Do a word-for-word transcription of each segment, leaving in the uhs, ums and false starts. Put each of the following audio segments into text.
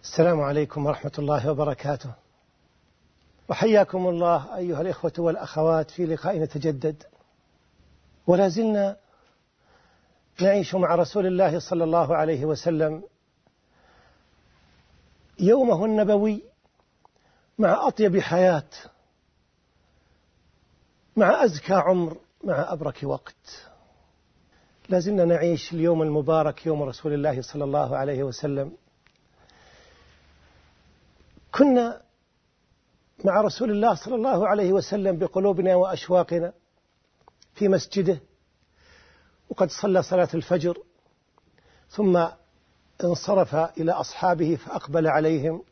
السلام عليكم ورحمة الله وبركاته، وحياكم الله أيها الإخوة والأخوات في لقاء نتجدد، ولا زلنا نعيش مع رسول الله صلى الله عليه وسلم يومه النبوي مع أطيب حياة، مع أزكى عمر، مع أبرك وقت. لا زلنا نعيش اليوم المبارك يوم رسول الله صلى الله عليه وسلم. كنا مع رسول الله صلى الله عليه وسلم بقلوبنا وأشواقنا في مسجده، وقد صلى صلاة الفجر ثم انصرف إلى أصحابه فأقبل عليهم،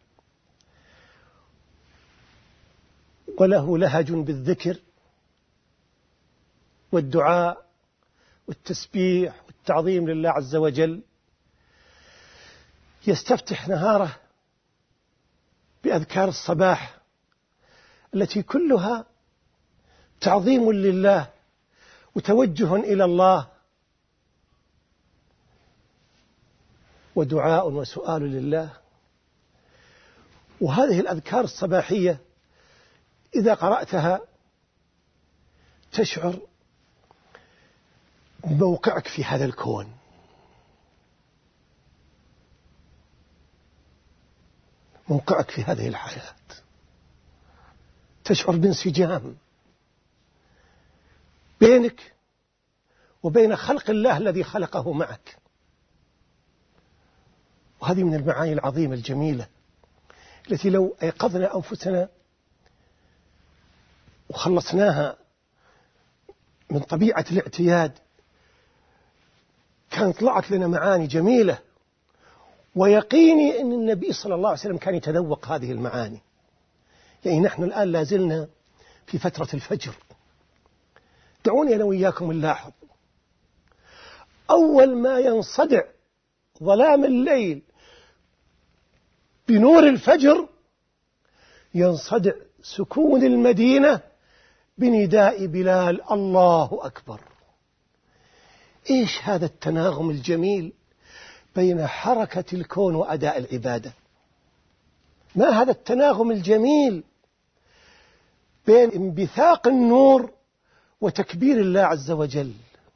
وله لهج بالذكر والدعاء والتسبيح والتعظيم لله عز وجل. يستفتح نهاره بأذكار الصباح التي كلها تعظيم لله وتوجه إلى الله ودعاء وسؤال لله. وهذه الأذكار الصباحية إذا قرأتها تشعر بموقعك في هذا الكون، موقعك في هذه الحياة، تشعر بانسجام بينك وبين خلق الله الذي خلقه معك. وهذه من المعاني العظيمة الجميلة التي لو أيقظنا أنفسنا وخلصناها من طبيعة الاعتياد كانت طلعت لنا معاني جميلة. ويقيني أن النبي صلى الله عليه وسلم كان يتذوق هذه المعاني. يعني نحن الآن لازلنا في فترة الفجر. دعوني أنا وإياكم نلاحظ أول ما ينصدع ظلام الليل بنور الفجر ينصدع سكون المدينة بنداء بلال الله أكبر. إيش هذا التناغم الجميل بين حركة الكون وأداء العبادة؟ ما هذا التناغم الجميل بين انبثاق النور وتكبير الله عز وجل؟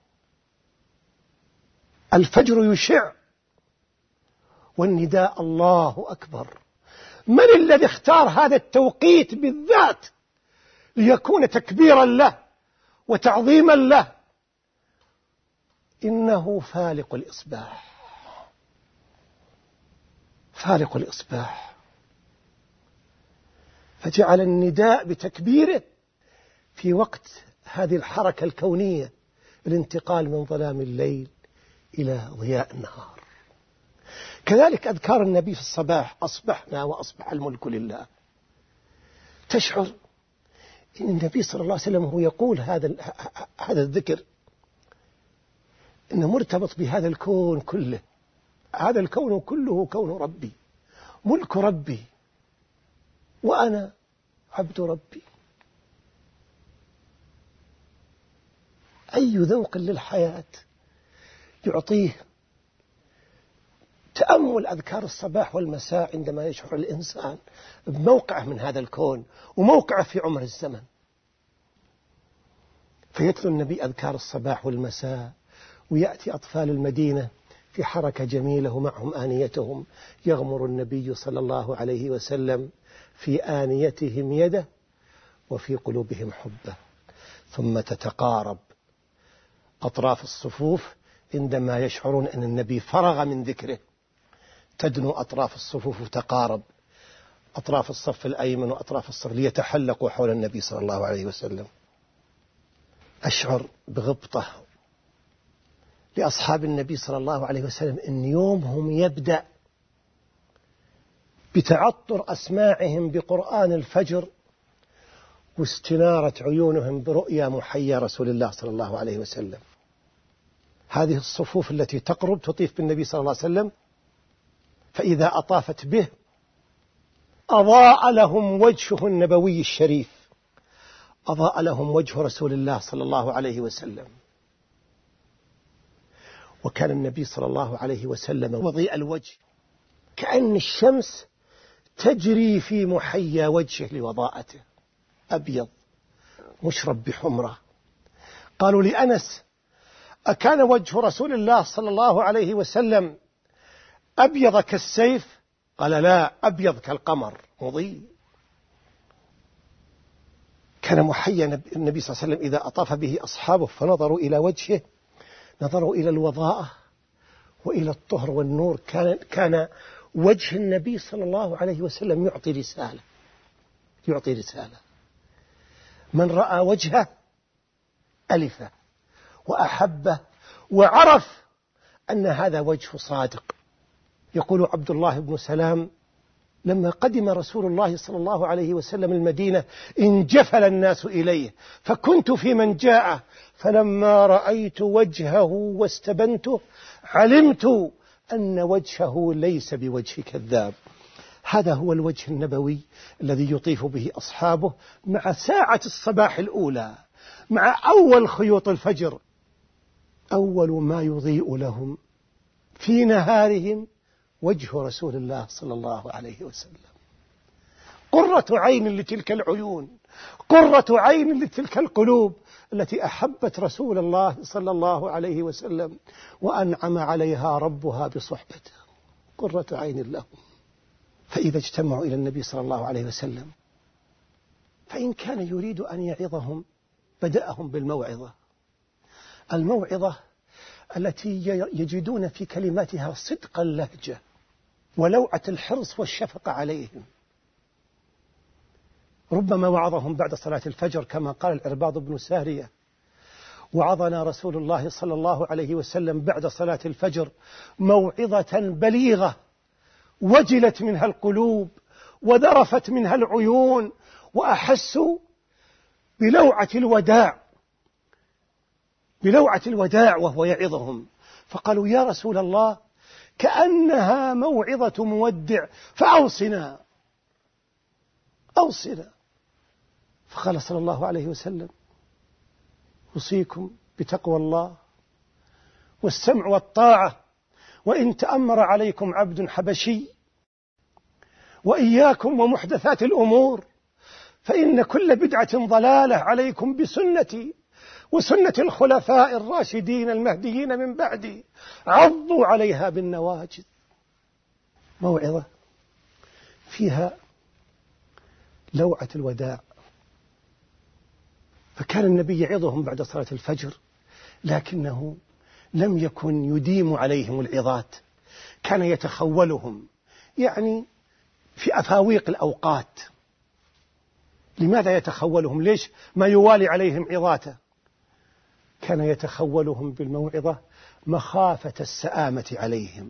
الفجر يشع والنداء الله أكبر. من الذي اختار هذا التوقيت بالذات ليكون تكبيرا له وتعظيما له؟ إنه فالق الإصباح، فالق الإصباح، فجعل النداء بتكبيره في وقت هذه الحركة الكونية، الانتقال من ظلام الليل إلى ضياء النهار. كذلك أذكار النبي في الصباح، أصبحنا وأصبح الملك لله. تشعر أن النبي صلى الله عليه وسلم هو يقول هذا هذا الذكر إنه مرتبط بهذا الكون كله. هذا الكون كله كون ربي، ملك ربي، وأنا عبد ربي. أي ذوق للحياة يعطيه تأمل أذكار الصباح والمساء عندما يشعر الإنسان بموقعه من هذا الكون وموقعه في عمر الزمن. فيتلو النبي أذكار الصباح والمساء، ويأتي أطفال المدينة في حركة جميلة ومعهم آنيتهم، يغمر النبي صلى الله عليه وسلم في آنيتهم يده وفي قلوبهم حبه، ثم تتقارب أطراف الصفوف عندما يشعرون أن النبي فرغ من ذكره، تدنو أطراف الصفوف وتقارب أطراف الصف الأيمن وأطراف الصف ليتحلقوا حول النبي صلى الله عليه وسلم. أشعر بغبطة لأصحاب النبي صلى الله عليه وسلم إن يومهم يبدأ بتعطر أسماعهم بقرآن الفجر واستنارة عيونهم برؤيا محيا رسول الله صلى الله عليه وسلم. هذه الصفوف التي تقرب تطيف بالنبي صلى الله عليه وسلم، فإذا أطافت به أضاء لهم وجهه النبوي الشريف، أضاء لهم وجه رسول الله صلى الله عليه وسلم. وكان النبي صلى الله عليه وسلم وضيء الوجه كأن الشمس تجري في محيا وجهه لوضاءته، أبيض مشرب بحمرة. قالوا لأنس: أكان وجه رسول الله صلى الله عليه وسلم أبيض كالسيف؟ قال: لا، أبيض كالقمر مضيء. كان محيا النبي صلى الله عليه وسلم إذا أطاف به أصحابه فنظروا إلى وجهه نظروا إلى الوضاءة وإلى الطهر والنور. كان, كان وجه النبي صلى الله عليه وسلم يعطي رسالة يعطي رسالة من رأى وجهه ألفه وأحبه وعرف أن هذا وجه صادق. يقول عبد الله بن سلام: لما قدم رسول الله صلى الله عليه وسلم المدينة انجفل الناس إليه، فكنت في من جاءه، فلما رأيت وجهه واستبنته علمت أن وجهه ليس بوجه كذاب. هذا هو الوجه النبوي الذي يطيف به أصحابه مع ساعة الصباح الأولى، مع أول خيوط الفجر. أول ما يضيء لهم في نهارهم وجه رسول الله صلى الله عليه وسلم، قرة عين لتلك العيون، قرة عين لتلك القلوب التي أحبت رسول الله صلى الله عليه وسلم وأنعم عليها ربها بصحبته، قرة عين لهم. فإذا اجتمعوا إلى النبي صلى الله عليه وسلم فإن كان يريد أن يعظهم بدأهم بالموعظة، الموعظة التي يجدون في كلماتها صدق اللهجة ولوعة الحرص والشفقة عليهم. ربما وعظهم بعد صلاة الفجر كما قال العرباض بن سارية: وعظنا رسول الله صلى الله عليه وسلم بعد صلاة الفجر موعظة بليغة وجلت منها القلوب وذرفت منها العيون وأحسوا بلوعة الوداع بلوعة الوداع وهو يعظهم، فقالوا: يا رسول الله، كأنها موعظة مودع، فأوصنا أوصنا. فقال صلى الله عليه وسلم: أوصيكم بتقوى الله والسمع والطاعة، وإن تأمر عليكم عبد حبشي، وإياكم ومحدثات الأمور، فإن كل بدعة ضلالة، عليكم بسنتي وسنة الخلفاء الراشدين المهديين من بعدي، عضوا عليها بالنواجذ. موعظة فيها لوعة الوداع. فكان النبي يعظهم بعد صلاة الفجر، لكنه لم يكن يديم عليهم العظات، كان يتخولهم، يعني في أفاويق الأوقات. لماذا يتخولهم؟ ليش ما يوالي عليهم عظاته؟ كان يتخولهم بالموعظة مخافة السآمة عليهم.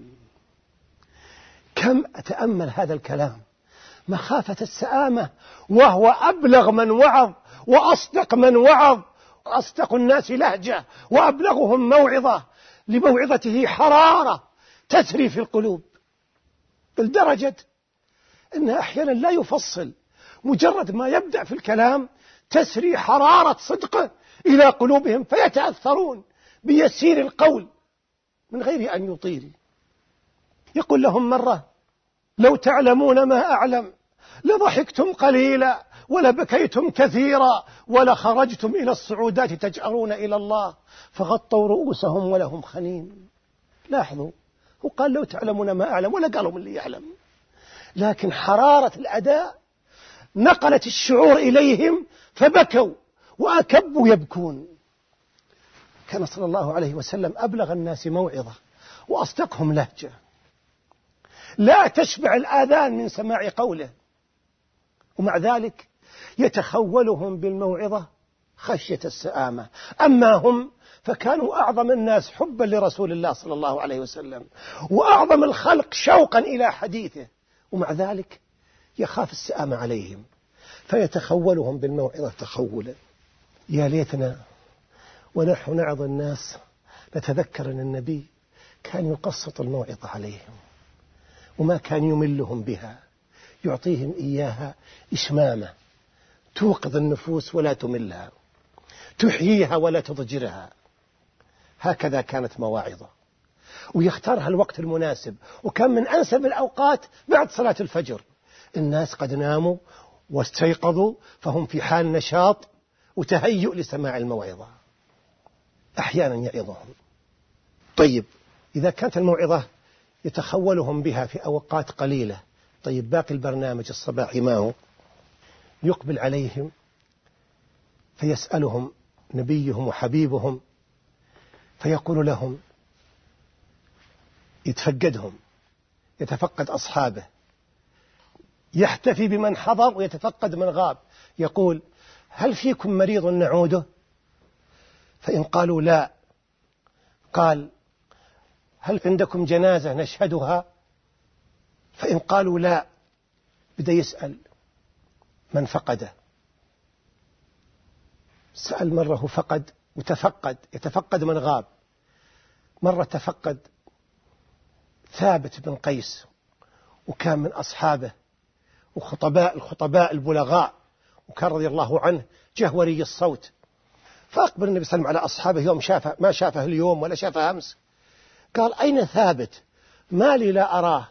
كم أتأمل هذا الكلام، مخافة السآمة، وهو أبلغ من وعظ وأصدق من وعظ، أصدق الناس لهجة وأبلغهم موعظة، لموعظته حرارة تسري في القلوب، لدرجة أنه أحيانا لا يفصل، مجرد ما يبدأ في الكلام تسري حرارة صدقه إلى قلوبهم فيتأثرون بيسير القول من غير أن يطيل. يقول لهم مرة: لو تعلمون ما أعلم لضحكتم قليلا ولبكيتم كثيرا ولخرجتم إلى الصعودات تجأرون إلى الله، فغطوا رؤوسهم ولهم خنين. لاحظوا، هو قال لو تعلمون ما أعلم، ولا قالوا من اللي يعلم، لكن حرارة الأداء نقلت الشعور إليهم فبكوا وأكبوا يبكون. كان صلى الله عليه وسلم أبلغ الناس موعظة وأصدقهم لهجة، لا تشبع الآذان من سماع قوله، ومع ذلك يتخولهم بالموعظة خشية السآمة. أما هم فكانوا أعظم الناس حبا لرسول الله صلى الله عليه وسلم وأعظم الخلق شوقا إلى حديثه، ومع ذلك يخاف السآمة عليهم فيتخولهم بالموعظة تخولا. يا ليتنا ونحن نعظ الناس نتذكر أن النبي كان يقسط الموعظة عليهم وما كان يملهم بها، يعطيهم إياها إشمامة توقظ النفوس ولا تملها، تحييها ولا تضجرها. هكذا كانت مواعظه. ويختارها الوقت المناسب، وكان من أنسب الأوقات بعد صلاة الفجر. الناس قد ناموا واستيقظوا، فهم في حال نشاط وتهيؤ لسماع الموعظة. أحيانا يعظهم. طيب إذا كانت الموعظة يتخولهم بها في أوقات قليلة، طيب باقي البرنامج الصباحي ما هو؟ يقبل عليهم فيسألهم نبيهم وحبيبهم فيقول لهم، يتفقدهم، يتفقد أصحابه، يحتفي بمن حضر ويتفقد من غاب. يقول: هل فيكم مريض نعوده؟ فإن قالوا لا، قال: هل عندكم جنازة نشهدها؟ فإن قالوا لا، بدأ يسأل من فقده. سأل مرة فقد وتفقد، يتفقد من غاب. مرة تفقد ثابت بن قيس، وكان من أصحابه وخطباء الخطباء البلغاء، وكان رضي الله عنه جهوري الصوت. فأقبل النبي صلى الله عليه وسلم على أصحابه يوم شافه، ما شافه اليوم ولا شافه أمس. قال: أين ثابت؟ ما لي لا أراه،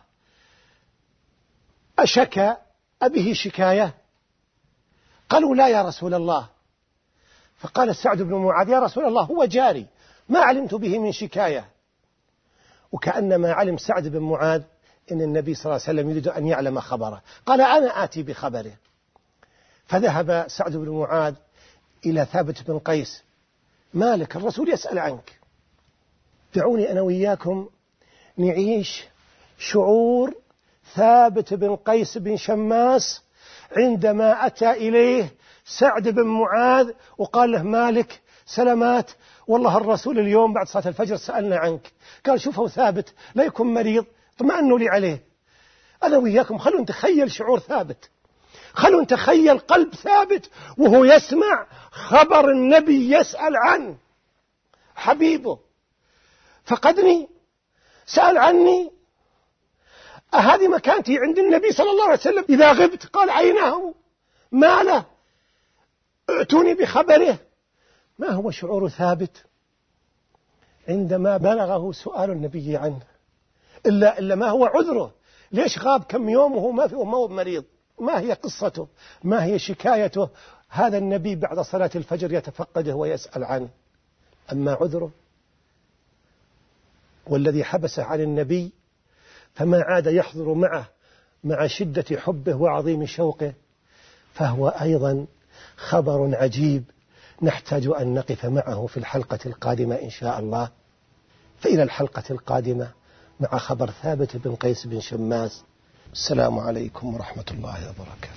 أشكى أبه شكاية؟ قالوا: لا يا رسول الله. فقال سعد بن معاذ: يا رسول الله، هو جاري، ما علمت به من شكاية. وكأنما علم سعد بن معاذ إن النبي صلى الله عليه وسلم يريد أن يعلم خبره، قال: أنا آتي بخبره. فذهب سعد بن معاذ إلى ثابت بن قيس: مالك؟ الرسول يسأل عنك. دعوني أنا وإياكم نعيش شعور ثابت بن قيس بن شماس عندما أتى إليه سعد بن معاذ وقال له: مالك سلامات، والله الرسول اليوم بعد صلاة الفجر سألنا عنك. قال: شوفوا ثابت لا يكون مريض، اطمئنوا لي عليه. أنا وإياكم خلوا نتخيل شعور ثابت، خلوا نتخيل قلب ثابت وهو يسمع خبر النبي يسأل عنه، حبيبه فقدني، سأل عني، هذه مكانتي عند النبي صلى الله عليه وسلم. إذا غبت قال: عيناه، ما له، ائتوني بخبره. ما هو شعور ثابت عندما بلغه سؤال النبي عنه؟ إلا, إلا ما هو عذره؟ ليش غاب كم يوم وهو ما هو ما هو مريض؟ ما هي قصته؟ ما هي شكايته؟ هذا النبي بعد صلاة الفجر يتفقده ويسأل عنه. أما عذره والذي حبسه عن النبي فما عاد يحضر معه مع شدة حبه وعظيم شوقه، فهو أيضا خبر عجيب نحتاج أن نقف معه في الحلقة القادمة إن شاء الله. فإلى الحلقة القادمة مع خبر ثابت بن قيس بن شماس. السلام عليكم ورحمة الله وبركاته.